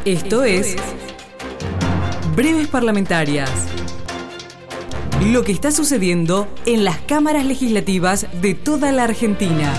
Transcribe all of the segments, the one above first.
Esto es Breves Parlamentarias. Lo que está sucediendo en las cámaras legislativas de toda la Argentina.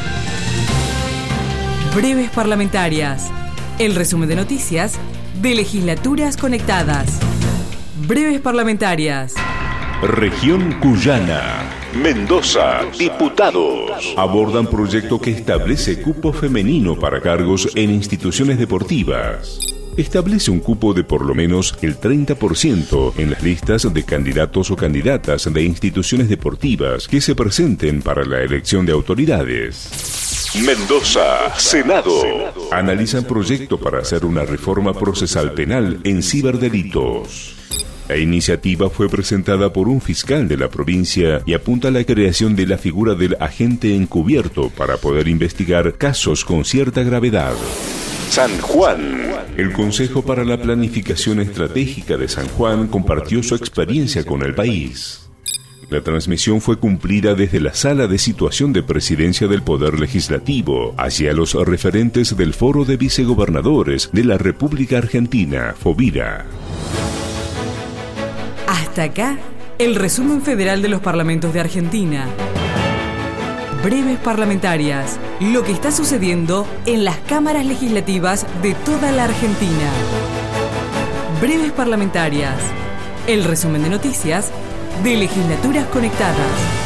Breves Parlamentarias. El resumen de noticias de legislaturas conectadas. Breves Parlamentarias. Región Cuyana. Mendoza, diputados abordan proyecto que establece cupo femenino para cargos en instituciones deportivas. Establece un cupo de por lo menos el 30% en las listas de candidatos o candidatas de instituciones deportivas que se presenten para la elección de autoridades. Mendoza, Senado. Analizan proyecto para hacer una reforma procesal penal en ciberdelitos. La iniciativa fue presentada por un fiscal de la provincia y apunta a la creación de la figura del agente encubierto para poder investigar casos con cierta gravedad. San Juan. El Consejo para la Planificación Estratégica de San Juan compartió su experiencia con el país. La transmisión fue cumplida desde la Sala de Situación de Presidencia del Poder Legislativo hacia los referentes del Foro de Vicegobernadores de la República Argentina, FOVIRA. Hasta acá, el resumen federal de los parlamentos de Argentina. Breves Parlamentarias. Lo que está sucediendo en las cámaras legislativas de toda la Argentina. Breves Parlamentarias. El resumen de noticias de legislaturas conectadas.